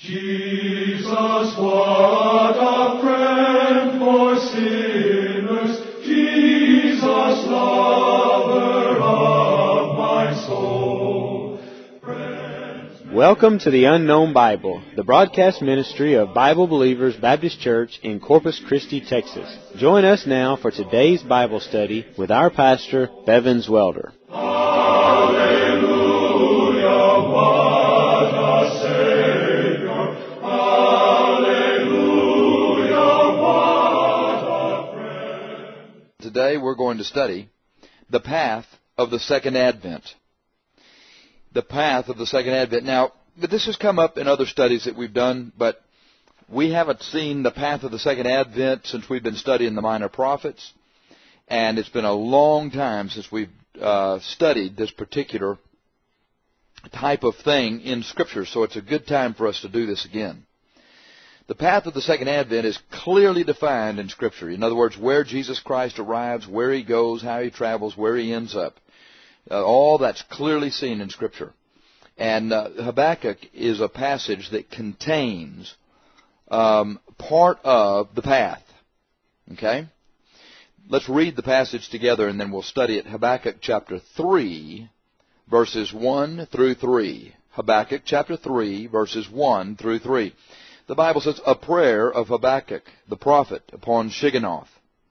Jesus, what a friend for sinners, Jesus, lover of my soul. Welcome to the Unknown Bible, the broadcast ministry of Bible Believers Baptist Church in Corpus Christi, Texas. Join us now for today's Bible study with our pastor, Bevan Zwelder. Today we're going to study the path of the Second Advent. The path of the Second Advent. Now, this has come up in other studies that we've done, but we haven't seen the path of the Second Advent since we've been studying the Minor Prophets, and it's been a long time since we've studied this particular type of thing in Scripture, so it's a good time for us to do this again. The path of the Second Advent is clearly defined in Scripture. In other words, where Jesus Christ arrives, where He goes, how He travels, where He ends up. All that's clearly seen in Scripture. And Habakkuk is a passage that contains part of the path. Okay? Let's read the passage together and then we'll study it. Habakkuk chapter 3, verses 1 through 3. Habakkuk chapter 3, verses 1 through 3. The Bible says, a prayer of Habakkuk, the prophet, upon Shigionoth.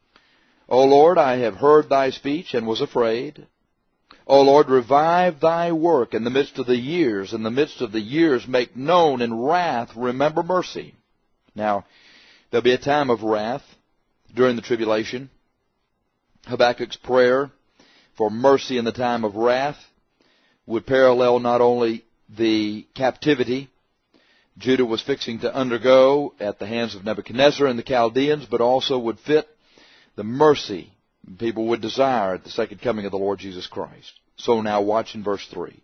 O Lord, I have heard thy speech and was afraid. O Lord, revive thy work in the midst of the years. In the midst of the years make known in wrath, remember mercy. Now, there'll be a time of wrath during the tribulation. Habakkuk's prayer for mercy in the time of wrath would parallel not only the captivity Judah was fixing to undergo at the hands of Nebuchadnezzar and the Chaldeans, but also would fit the mercy people would desire at the second coming of the Lord Jesus Christ. So now watch in verse 3.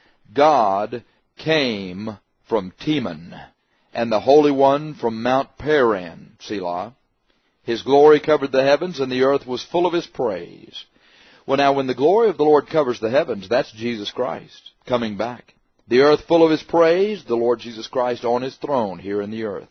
God came from Teman, and the Holy One from Mount Paran, Selah. His glory covered the heavens, and the earth was full of His praise. Well, now, when the glory of the Lord covers the heavens, that's Jesus Christ coming back. The earth full of His praise, the Lord Jesus Christ on His throne here in the earth.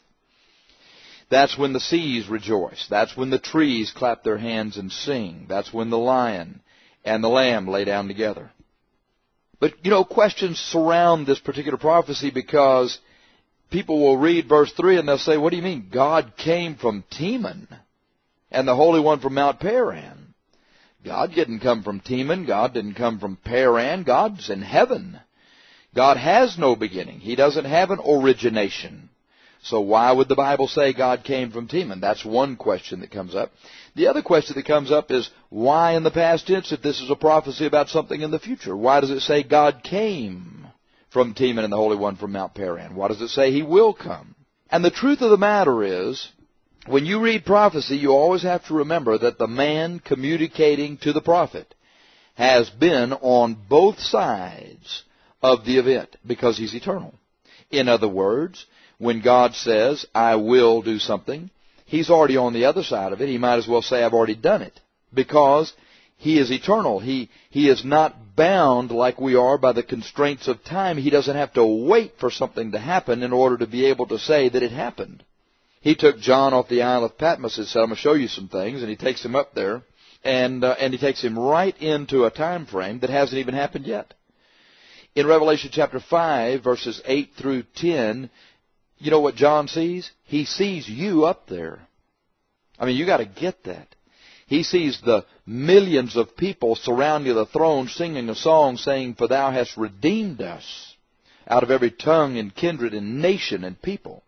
That's when the seas rejoice. That's when the trees clap their hands and sing. That's when the lion and the lamb lay down together. But, questions surround this particular prophecy because people will read verse 3 and they'll say, what do you mean? God came from Teman and the Holy One from Mount Paran. God didn't come from Teman. God didn't come from Paran. God's in heaven. God has no beginning. He doesn't have an origination. So why would the Bible say God came from Teman? That's one question that comes up. The other question that comes up is, why in the past tense if this is a prophecy about something in the future? Why does it say God came from Teman and the Holy One from Mount Paran? Why does it say He will come? And the truth of the matter is, when you read prophecy, you always have to remember that the man communicating to the prophet has been on both sides of the event because He's eternal. In other words, when God says, I will do something, He's already on the other side of it. He might as well say, I've already done it, because He is eternal. He is not bound like we are by the constraints of time. He doesn't have to wait for something to happen in order to be able to say that it happened. He took John off the Isle of Patmos and said, I'm going to show you some things, and He takes him up there, and He takes him right into a time frame that hasn't even happened yet. In Revelation chapter 5, verses 8 through 10, you know what John sees? He sees you up there. I mean, you got to get that. He sees the millions of people surrounding the throne singing a song saying, for Thou hast redeemed us out of every tongue and kindred and nation and people.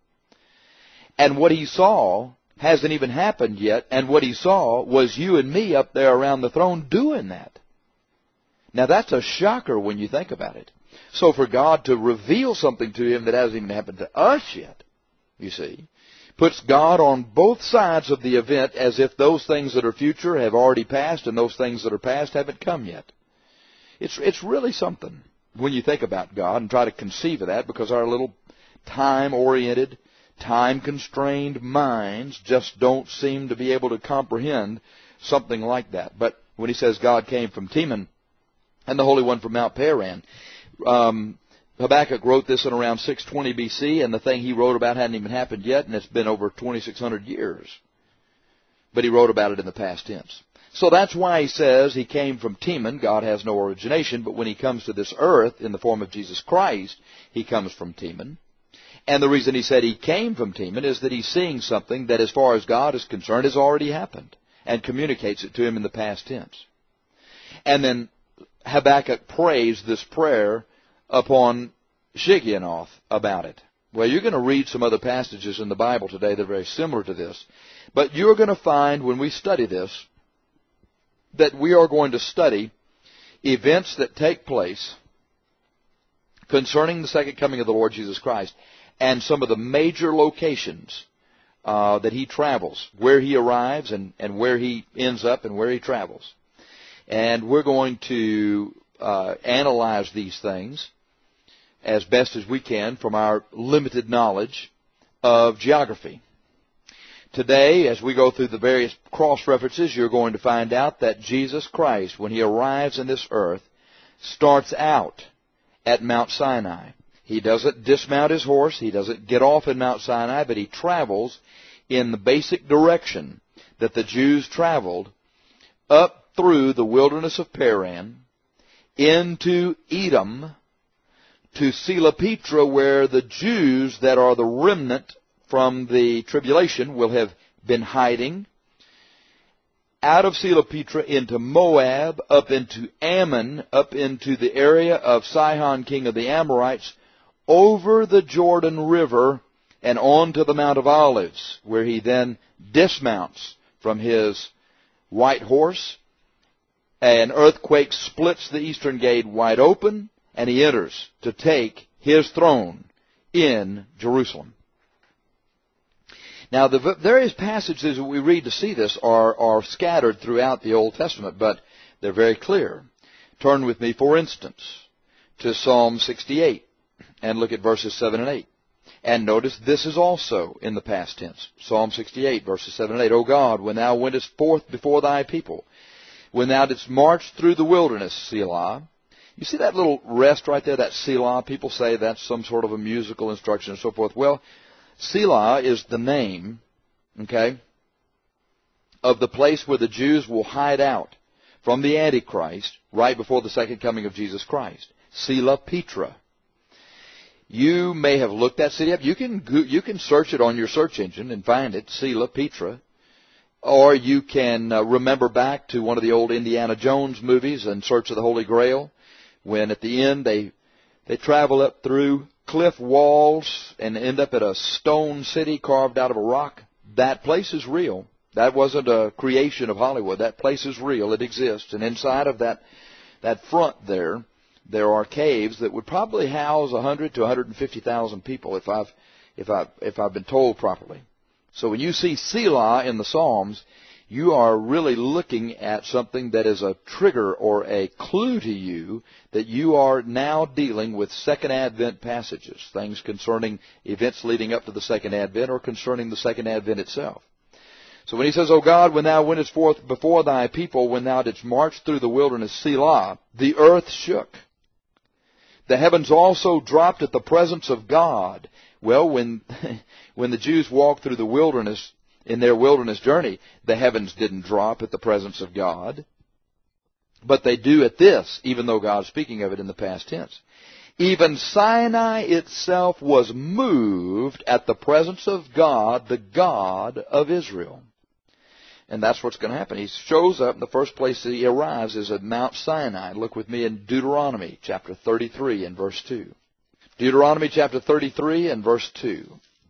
And what he saw hasn't even happened yet, and what he saw was you and me up there around the throne doing that. Now that's a shocker when you think about it. So for God to reveal something to him that hasn't even happened to us yet, you see, puts God on both sides of the event as if those things that are future have already passed and those things that are past haven't come yet. It's really something when you think about God and try to conceive of that, because our little time-oriented, time-constrained minds just don't seem to be able to comprehend something like that. But when he says God came from Teman and the Holy One from Mount Paran, Habakkuk wrote this in around 620 BC, and the thing he wrote about hadn't even happened yet, and it's been over 2,600 years. But he wrote about it in the past tense. So that's why he says he came from Teman. God has no origination, but when he comes to this earth in the form of Jesus Christ, he comes from Teman. And the reason he said he came from Teman is that he's seeing something that, as far as God is concerned, has already happened, and communicates it to him in the past tense. And then Habakkuk prays this prayer upon Shigionoth about it. Well, you're going to read some other passages in the Bible today that are very similar to this. But you're going to find, when we study this, that we are going to study events that take place concerning the second coming of the Lord Jesus Christ, and some of the major locations that he travels, where he arrives and where he ends up and where he travels. And we're going to analyze these things as best as we can from our limited knowledge of geography. Today, as we go through the various cross-references, you're going to find out that Jesus Christ, when he arrives in this earth, starts out at Mount Sinai. He doesn't dismount his horse. He doesn't get off in Mount Sinai, but he travels in the basic direction that the Jews traveled up through the wilderness of Paran, into Edom, to Sela Petra, where the Jews that are the remnant from the tribulation will have been hiding, out of Sela Petra into Moab, up into Ammon, up into the area of Sihon, king of the Amorites, over the Jordan River, and on to the Mount of Olives, where he then dismounts from his white horse. An earthquake splits the eastern gate wide open, and he enters to take his throne in Jerusalem. Now, the various passages that we read to see this are scattered throughout the Old Testament, but they're very clear. Turn with me, for instance, to Psalm 68, and look at verses 7 and 8. And notice this is also in the past tense. Psalm 68, verses 7 and 8. O God, when thou wentest forth before thy people, when thou didst march through the wilderness, Selah. You see that little rest right there, that Selah? People say that's some sort of a musical instruction and so forth. Well, Selah is the name, okay, of the place where the Jews will hide out from the Antichrist right before the second coming of Jesus Christ. Sela Petra. You may have looked that city up. You can search it on your search engine and find it, Sela Petra. Or you can remember back to one of the old Indiana Jones movies, In Search of the Holy Grail, when at the end they travel up through cliff walls and end up at a stone city carved out of a rock. That place is real. That wasn't a creation of Hollywood. That place is real. It exists. And inside of that front there are caves that would probably house 100 to 150,000 people if I've been told properly. So when you see Selah in the Psalms, you are really looking at something that is a trigger or a clue to you that you are now dealing with Second Advent passages, things concerning events leading up to the Second Advent or concerning the Second Advent itself. So when he says, O God, when thou wentest forth before thy people, when thou didst march through the wilderness, Selah, the earth shook. The heavens also dropped at the presence of God. Well, when the Jews walked through the wilderness, in their wilderness journey, the heavens didn't drop at the presence of God. But they do at this, even though God's speaking of it in the past tense. Even Sinai itself was moved at the presence of God, the God of Israel. And that's what's going to happen. He shows up, the first place that he arrives is at Mount Sinai. Look with me in Deuteronomy chapter 33 and verse 2. Deuteronomy chapter 33 and verse 2.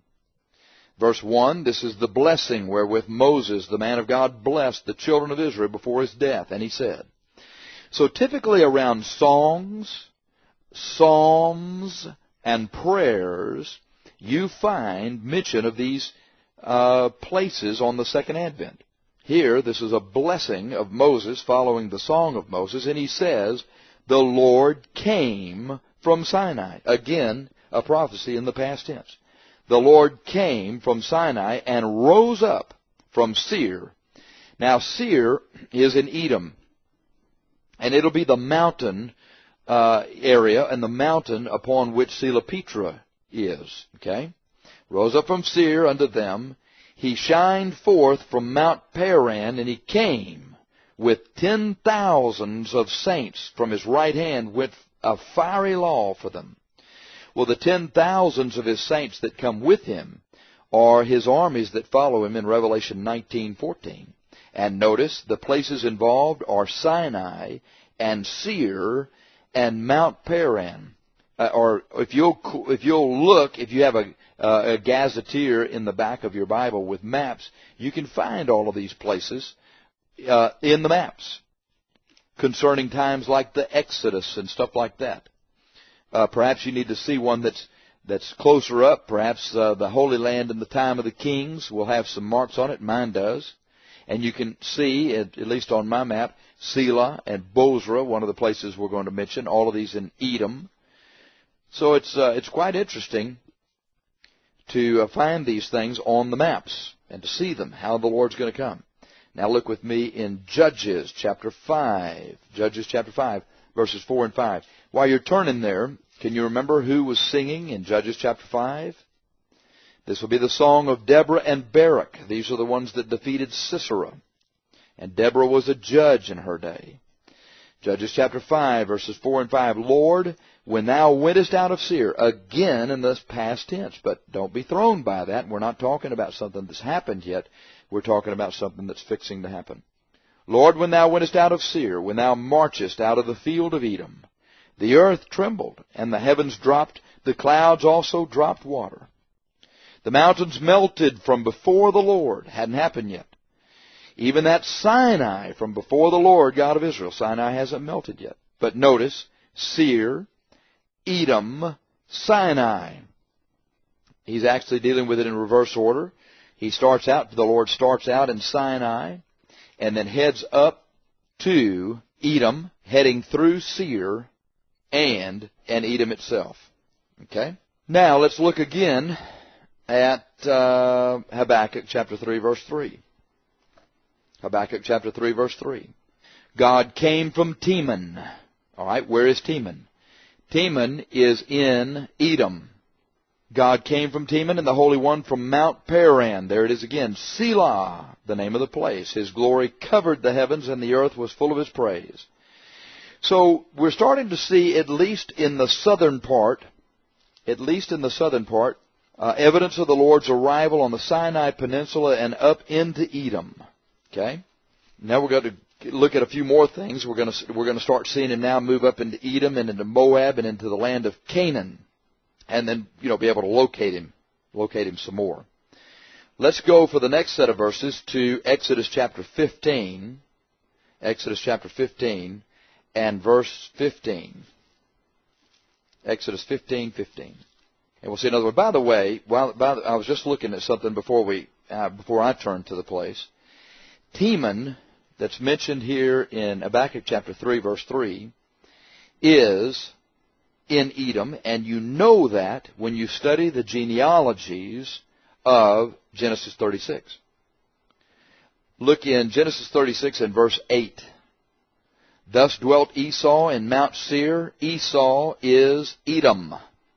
Verse 1, this is the blessing wherewith Moses, the man of God, blessed the children of Israel before his death. And he said, so typically around songs, psalms, and prayers, you find mention of these places on the Second Advent. Here, this is a blessing of Moses following the song of Moses, and he says, the Lord came from Sinai. Again, a prophecy in the past tense. The Lord came from Sinai and rose up from Seir. Now, Seir is in Edom, and it'll be the mountain area and the mountain upon which Selapetra is. Okay? Rose up from Seir unto them. He shined forth from Mount Paran, and he came with 10,000s of saints from his right hand with a fiery law for them. Well, the 10,000s of his saints that come with him are his armies that follow him in Revelation 19:14. And notice the places involved are Sinai and Seir and Mount Paran. Or if you'll look, if you have a gazetteer in the back of your Bible with maps, you can find all of these places in the maps concerning times like the Exodus and stuff like that. Perhaps you need to see one that's closer up. Perhaps the Holy Land in the time of the kings will have some marks on it. Mine does. And you can see, at least on my map, Selah and Bozrah, one of the places we're going to mention, all of these in Edom. So it's quite interesting to find these things on the maps and to see them, how the Lord's going to come. Now look with me in Judges chapter 5. Judges chapter 5, verses 4 and 5. While you're turning there, can you remember who was singing in Judges chapter 5? This will be the song of Deborah and Barak. These are the ones that defeated Sisera. And Deborah was a judge in her day. Judges chapter 5, verses 4 and 5. Lord, when thou wentest out of Seir, again in this past tense, but don't be thrown by that. We're not talking about something that's happened yet. We're talking about something that's fixing to happen. Lord, when thou wentest out of Seir, when thou marchest out of the field of Edom, the earth trembled, and the heavens dropped, the clouds also dropped water. The mountains melted from before the Lord. Hadn't happened yet. Even that Sinai from before the Lord God of Israel. Sinai hasn't melted yet. But notice, Seir, Edom, Sinai. He's actually dealing with it in reverse order. The Lord starts out in Sinai and then heads up to Edom, heading through Seir and Edom itself. Okay? Now let's look again at Habakkuk chapter 3, verse 3. Habakkuk chapter 3, verse 3. God came from Teman. All right, where is Teman? Teman is in Edom. God came from Teman, and the Holy One from Mount Paran. There it is again. Selah, the name of the place. His glory covered the heavens, and the earth was full of His praise. So we're starting to see, at least in the southern part, evidence of the Lord's arrival on the Sinai Peninsula and up into Edom. Okay? Now we're going to look at a few more things. We're going to start seeing Him now move up into Edom and into Moab and into the land of Canaan. And then, be able to locate him some more. Let's go for the next set of verses to Exodus chapter 15. Exodus chapter 15 and verse 15. Exodus 15:15. And we'll see another one. By the way, I was just looking at something before I turned to the place. Teman, that's mentioned here in Habakkuk chapter 3, verse 3, is in Edom, and you know that when you study the genealogies of Genesis 36. Look in Genesis 36 and verse 8. Thus dwelt Esau in Mount Seir. Esau is Edom.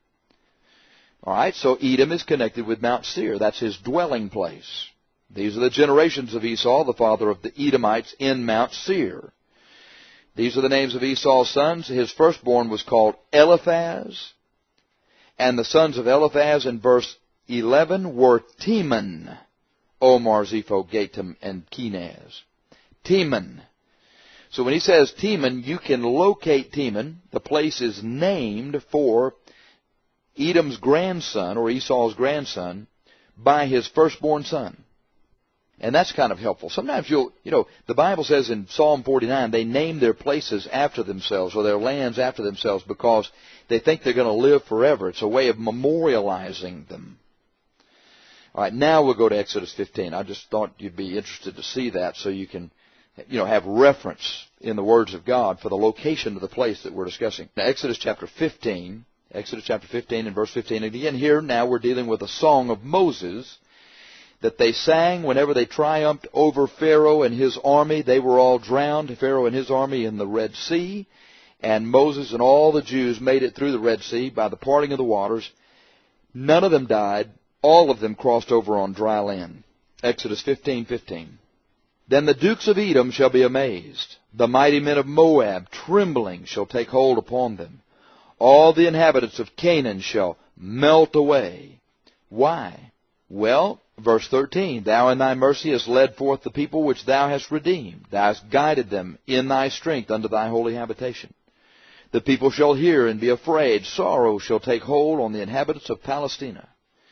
All right, so Edom is connected with Mount Seir. That's his dwelling place. These are the generations of Esau, the father of the Edomites, in Mount Seir. These are the names of Esau's sons. His firstborn was called Eliphaz. And the sons of Eliphaz in verse 11 were Teman, Omar, Zepho, Gatam, and Kenaz. Teman. So when he says Teman, you can locate Teman. The place is named for Edom's grandson, or Esau's grandson, by his firstborn son. And that's kind of helpful. Sometimes the Bible says in Psalm 49, they name their places after themselves or their lands after themselves because they think they're going to live forever. It's a way of memorializing them. All right, now we'll go to Exodus 15. I just thought you'd be interested to see that so you can, have reference in the words of God for the location of the place that we're discussing. Now, Exodus chapter 15 and verse 15. And again, here now we're dealing with a song of Moses that they sang whenever they triumphed over Pharaoh and his army. They were all drowned, Pharaoh and his army, in the Red Sea. And Moses and all the Jews made it through the Red Sea by the parting of the waters. None of them died. All of them crossed over on dry land. Exodus 15:15. Then the dukes of Edom shall be amazed. The mighty men of Moab, trembling, shall take hold upon them. All the inhabitants of Canaan shall melt away. Why? Well, verse 13, Thou in thy mercy hast led forth the people which thou hast redeemed. Thou hast guided them in thy strength unto thy holy habitation. The people shall hear and be afraid. Sorrow shall take hold on the inhabitants of Palestina.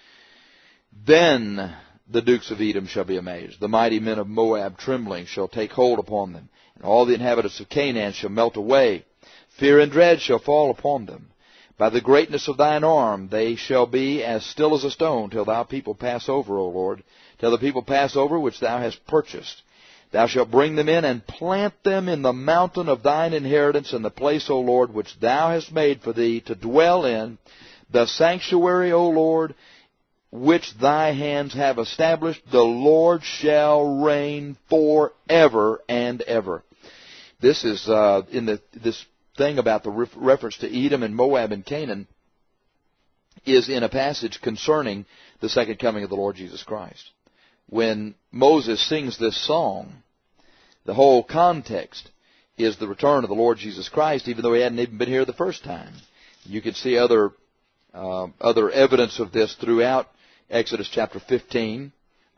Then the dukes of Edom shall be amazed. The mighty men of Moab, trembling, shall take hold upon them. And all the inhabitants of Canaan shall melt away. Fear and dread shall fall upon them. By the greatness of thine arm they shall be as still as a stone, till thou people pass over, O Lord, till the people pass over which thou hast purchased. Thou shalt bring them in and plant them in the mountain of thine inheritance, in the place, O Lord, which thou hast made for thee to dwell in, the sanctuary, O Lord, which thy hands have established. The Lord shall reign forever and ever. This is this thing about the reference to Edom and Moab and Canaan is in a passage concerning the second coming of the Lord Jesus Christ. When Moses sings this song, the whole context is the return of the Lord Jesus Christ, even though he hadn't even been here the first time. You can see other evidence of this throughout Exodus chapter 15.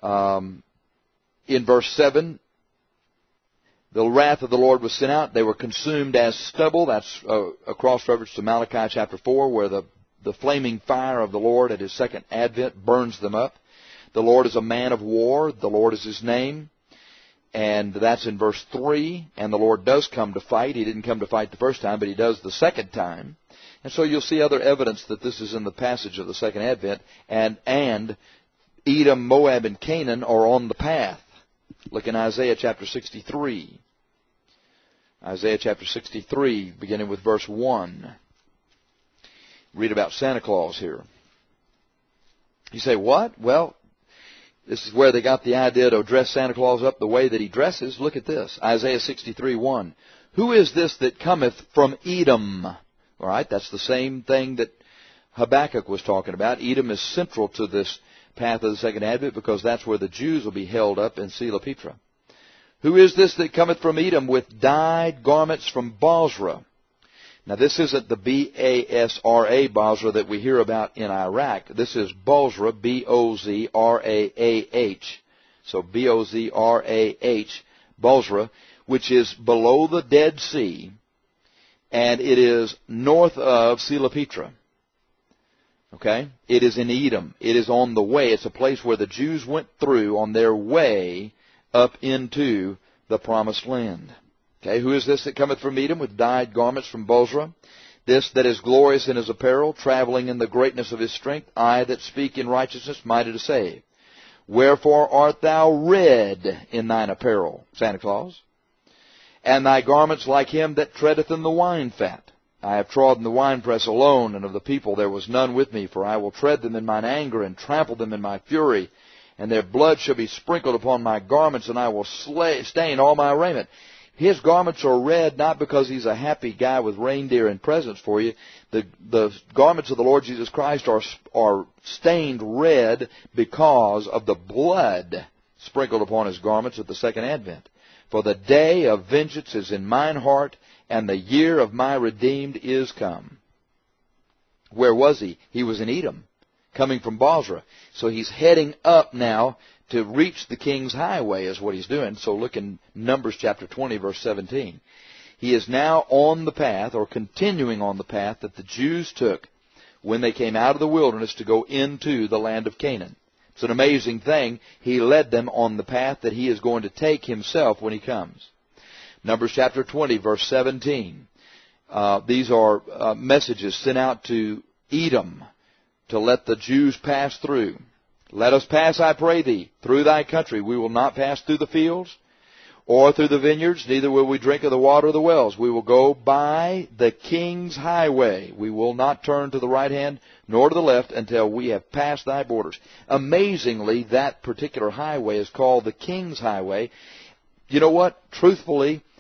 In verse 7, the wrath of the Lord was sent out. They were consumed as stubble. That's a cross-reference to Malachi chapter 4, where the flaming fire of the Lord at his second advent burns them up. The Lord is a man of war. The Lord is his name. And that's in verse 3. And the Lord does come to fight. He didn't come to fight the first time, but he does the second time. And so you'll see other evidence that this is in the passage of the second advent. And Edom, Moab, and Canaan are on the path. Look in Isaiah chapter 63. Isaiah chapter 63, beginning with verse 1. Read about Santa Claus here. You say, what? Well, this is where they got the idea to dress Santa Claus up the way that he dresses. Look at this. Isaiah 63:1. Who is this that cometh from Edom? All right, that's the same thing that Habakkuk was talking about. Edom is central to this path of the second advent because that's where the Jews will be held up in Sela Petra. Who is this that cometh from Edom with dyed garments from Bozrah? Now, this isn't the B-A-S-R-A Bozrah that we hear about in Iraq. This is Bozrah, B-O-Z-R-A-A-H. So B-O-Z-R-A-H, Bozrah, which is below the Dead Sea, and it is north of Sela Petra. Okay? It is in Edom. It is on the way. It's a place where the Jews went through on their way up into the Promised Land. Okay, who is this that cometh from Edom with dyed garments from Bozrah? This that is glorious in his apparel, traveling in the greatness of his strength, I that speak in righteousness, mighty to save. Wherefore art thou red in thine apparel, Santa Claus? And thy garments like him that treadeth in the wine fat. I have trodden the winepress alone, and of the people there was none with me, for I will tread them in mine anger, and trample them in my fury. And their blood shall be sprinkled upon my garments, and I will stain all my raiment. His garments are red not because he's a happy guy with reindeer and presents for you. The garments of the Lord Jesus Christ are stained red because of the blood sprinkled upon his garments at the second advent. For the day of vengeance is in mine heart, and the year of my redeemed is come. Where was he? He was in Edom, coming from Bozrah. So he's heading up now to reach the king's highway is what he's doing. So look in Numbers chapter 20, verse 17. He is now on the path, or continuing on the path, that the Jews took when they came out of the wilderness to go into the land of Canaan. It's an amazing thing. He led them on the path that he is going to take himself when he comes. Numbers chapter 20, verse 17. These are messages sent out to Edom to let the Jews pass through. Let us pass, I pray thee, through thy country. We will not pass through the fields or through the vineyards, neither will we drink of the water of the wells. We will go by the king's highway. We will not turn to the right hand nor to the left until we have passed thy borders. Amazingly, that particular highway is called the king's highway. You know what? Truthfully,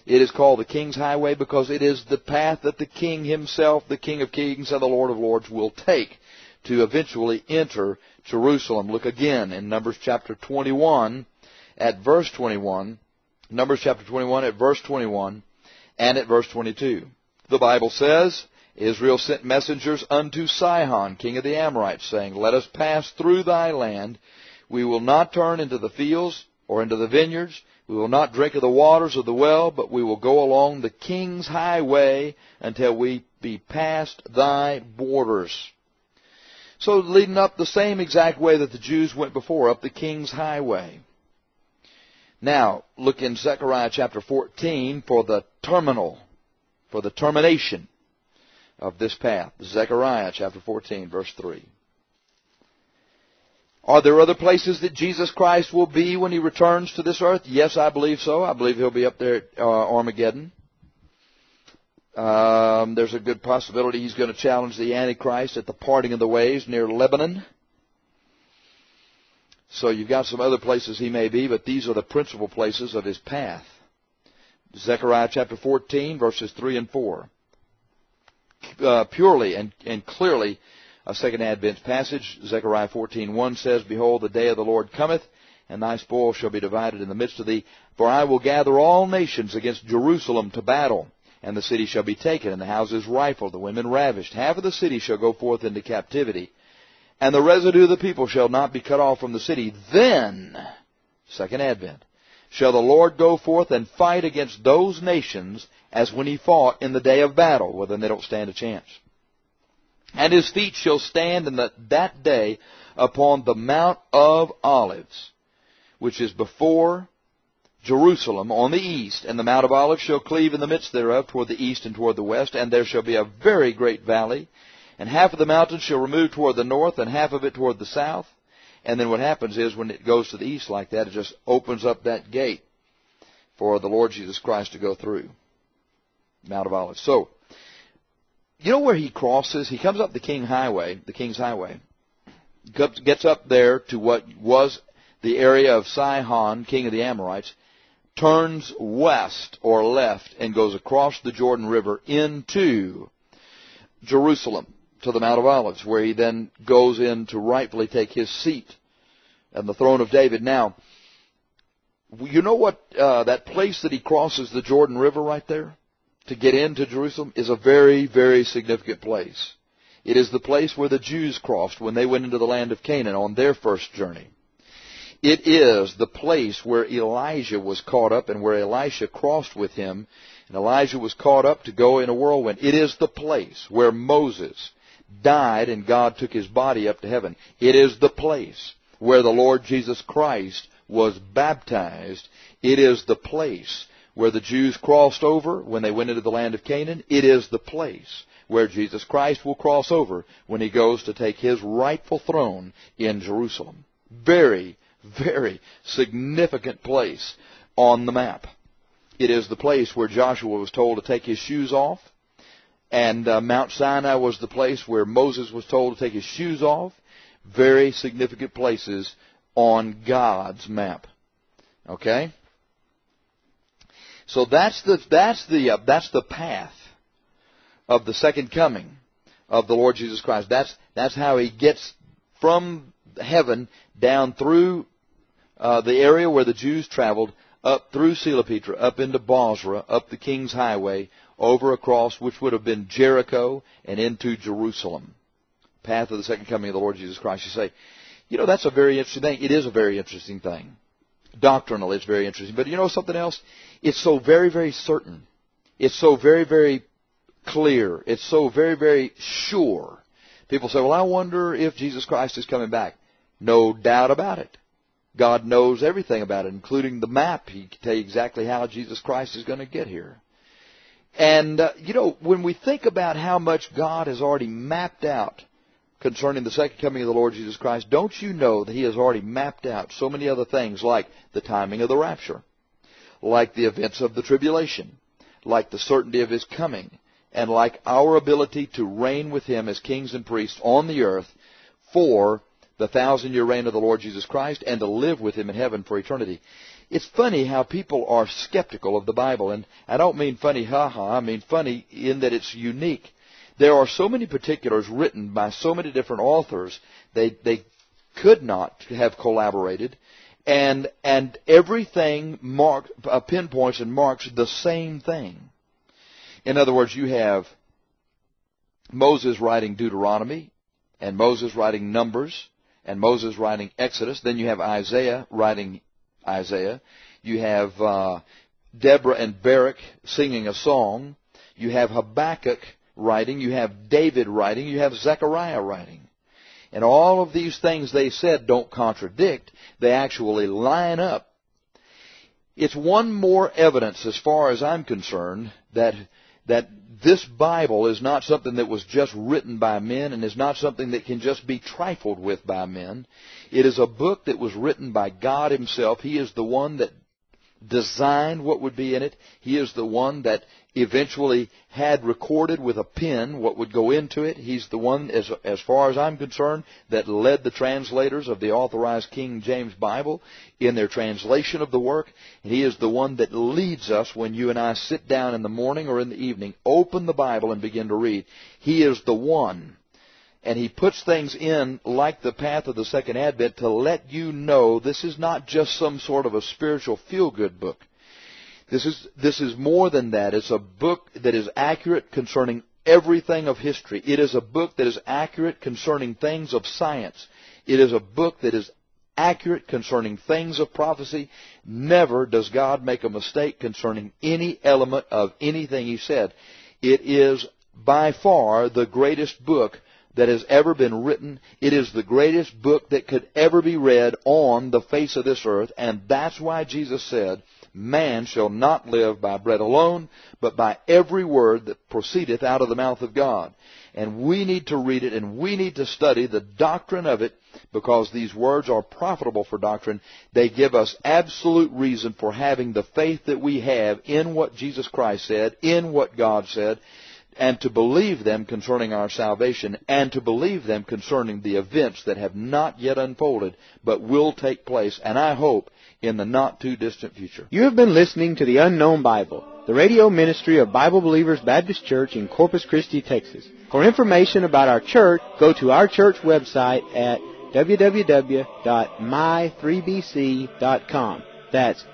It is called the King's Highway because it is the path that the King himself, the King of Kings and the Lord of Lords, will take to eventually enter Jerusalem. Look again in Numbers chapter 21 at verse 21. Numbers chapter 21 at verse 21 and at verse 22. The Bible says, Israel sent messengers unto Sihon, king of the Amorites, saying, Let us pass through thy land. We will not turn into the fields or into the vineyards. We will not drink of the waters of the well, but we will go along the King's highway until we be past thy borders. So leading up the same exact way that the Jews went before, up the King's highway. Now, look in Zechariah chapter 14 for the termination of this path. Zechariah chapter 14, verse 3. Are there other places that Jesus Christ will be when He returns to this earth? Yes, I believe so. I believe He'll be up there at Armageddon. There's a good possibility He's going to challenge the Antichrist at the parting of the ways near Lebanon. So you've got some other places He may be, but these are the principal places of His path. Zechariah chapter 14, verses 3 and 4. Purely and clearly a second Advent passage. Zechariah 14:1 says, Behold, the day of the Lord cometh, and thy spoil shall be divided in the midst of thee. For I will gather all nations against Jerusalem to battle, and the city shall be taken, and the houses rifled, the women ravished. Half of the city shall go forth into captivity, and the residue of the people shall not be cut off from the city. Then, second Advent, shall the Lord go forth and fight against those nations as when He fought in the day of battle. Well, then they don't stand a chance. And His feet shall stand in that day upon the Mount of Olives, which is before Jerusalem on the east. And the Mount of Olives shall cleave in the midst thereof toward the east and toward the west. And there shall be a very great valley. And half of the mountain shall remove toward the north, and half of it toward the south. And then what happens is when it goes to the east like that, it just opens up that gate for the Lord Jesus Christ to go through. Mount of Olives. So, you know where He crosses? He comes up the King's Highway, gets up there to what was the area of Sihon, king of the Amorites, turns west or left and goes across the Jordan River into Jerusalem to the Mount of Olives, where He then goes in to rightfully take His seat on the throne of David. Now, you know what, that place that He crosses the Jordan River right there to get into Jerusalem is a very, very significant place. It is the place where the Jews crossed when they went into the land of Canaan on their first journey. It is the place where Elijah was caught up and where Elisha crossed with him, and Elijah was caught up to go in a whirlwind. It is the place where Moses died and God took his body up to heaven. It is the place where the Lord Jesus Christ was baptized. It is the place where the Jews crossed over when they went into the land of Canaan. It is the place where Jesus Christ will cross over when He goes to take His rightful throne in Jerusalem. Very, very significant place on the map. It is the place where Joshua was told to take his shoes off, and Mount Sinai was the place where Moses was told to take his shoes off. Very significant places on God's map. Okay? So that's the path of the second coming of the Lord Jesus Christ. That's how He gets from heaven down through the area where the Jews traveled, up through Selapetra, up into Bozrah, up the King's Highway, over across, which would have been Jericho, and into Jerusalem. Path of the second coming of the Lord Jesus Christ. You say, you know, that's a very interesting thing. It is a very interesting thing. Doctrinally, it's very interesting. But you know something else? It's so very, very certain. It's so very, very clear. It's so very, very sure. People say, well, I wonder if Jesus Christ is coming back. No doubt about it. God knows everything about it, including the map. He can tell you exactly how Jesus Christ is going to get here. And, you know, when we think about how much God has already mapped out concerning the second coming of the Lord Jesus Christ, don't you know that He has already mapped out so many other things, like the timing of the rapture, like the events of the tribulation, like the certainty of His coming, and like our ability to reign with Him as kings and priests on the earth for the 1,000-year reign of the Lord Jesus Christ, and to live with Him in heaven for eternity. It's funny how people are skeptical of the Bible, and I don't mean funny ha-ha, I mean funny in that it's unique. There are so many particulars written by so many different authors, they could not have collaborated, and everything pinpoints and marks the same thing. In other words, you have Moses writing Deuteronomy, and Moses writing Numbers, and Moses writing Exodus. Then you have Isaiah writing Isaiah. You have Deborah and Barak singing a song. You have Habakkuk writing. You have David writing. You have Zechariah writing. And all of these things they said don't contradict. They actually line up. It's one more evidence, as far as I'm concerned, that this Bible is not something that was just written by men and is not something that can just be trifled with by men. It is a book that was written by God Himself. He is the one that designed what would be in it. He is the one that eventually had recorded with a pen what would go into it. He's the one, as far as I'm concerned, that led the translators of the authorized King James Bible in their translation of the work. And He is the one that leads us when you and I sit down in the morning or in the evening, open the Bible and begin to read. He is the one. And He puts things in like the path of the second advent to let you know this is not just some sort of a spiritual feel-good book. This is more than that. It's a book that is accurate concerning everything of history. It is a book that is accurate concerning things of science. It is a book that is accurate concerning things of prophecy. Never does God make a mistake concerning any element of anything He said. It is by far the greatest book that has ever been written. It is the greatest book that could ever be read on the face of this earth, and that's why Jesus said, "Man shall not live by bread alone, but by every word that proceedeth out of the mouth of God." And we need to read it, and we need to study the doctrine of it, because these words are profitable for doctrine. They give us absolute reason for having the faith that we have in what Jesus Christ said, in what God said, and to believe them concerning our salvation, and to believe them concerning the events that have not yet unfolded, but will take place, and I hope, in the not-too-distant future. You have been listening to the Unknown Bible, the radio ministry of Bible Believers Baptist Church in Corpus Christi, Texas. For information about our church, go to our church website at www.my3bc.com. That's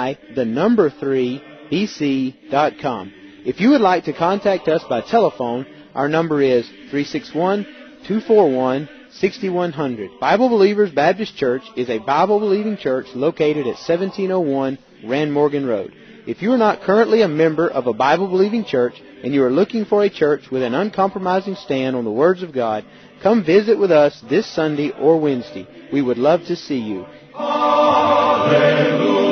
my3bc.com. If you would like to contact us by telephone, our number is 361-241-6100. Bible Believers Baptist Church is a Bible-believing church located at 1701 Rand Morgan Road. If you are not currently a member of a Bible-believing church and you are looking for a church with an uncompromising stand on the words of God, come visit with us this Sunday or Wednesday. We would love to see you. Hallelujah.